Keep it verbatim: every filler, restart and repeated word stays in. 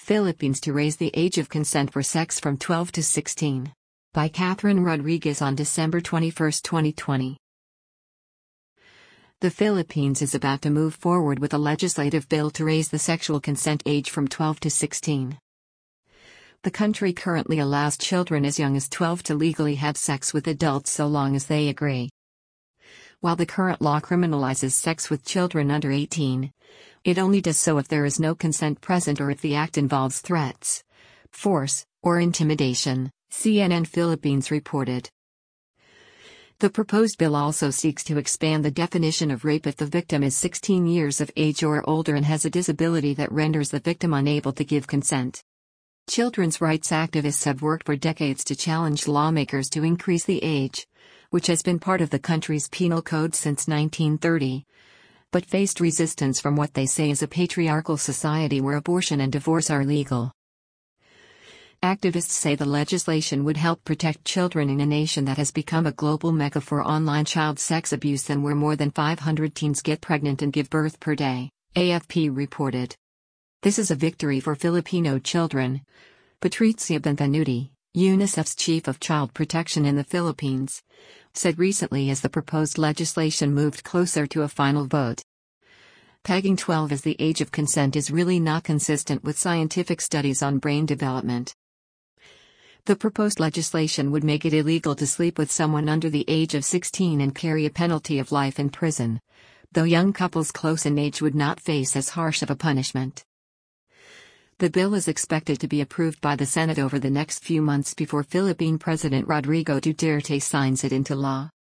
Philippines to raise the age of consent for sex from twelve to sixteen. By Catherine Rodriguez on December twenty-first, twenty twenty. The Philippines is about to move forward with a legislative bill to raise the sexual consent age from twelve to sixteen. The country currently allows children as young as twelve to legally have sex with adults so long as they agree. While the current law criminalizes sex with children under eighteen, it only does so if there is no consent present or if the act involves threats, force, or intimidation, C N N Philippines reported. The proposed bill also seeks to expand the definition of rape if the victim is sixteen years of age or older and has a disability that renders the victim unable to give consent. Children's rights activists have worked for decades to challenge lawmakers to increase the age, which has been part of the country's penal code since nineteen thirty, but faced resistance from what they say is a patriarchal society where abortion and divorce are legal. Activists say the legislation would help protect children in a nation that has become a global mecca for online child sex abuse and where more than five hundred teens get pregnant and give birth per day, A F P reported. This is a victory for Filipino children. Patrizia Benvenuti, UNICEF's chief of child protection in the Philippines, said recently as the proposed legislation moved closer to a final vote. Pegging twelve as the age of consent is really not consistent with scientific studies on brain development. The proposed legislation would make it illegal to sleep with someone under the age of sixteen and carry a penalty of life in prison, though young couples close in age would not face as harsh of a punishment. The bill is expected to be approved by the Senate over the next few months before Philippine President Rodrigo Duterte signs it into law.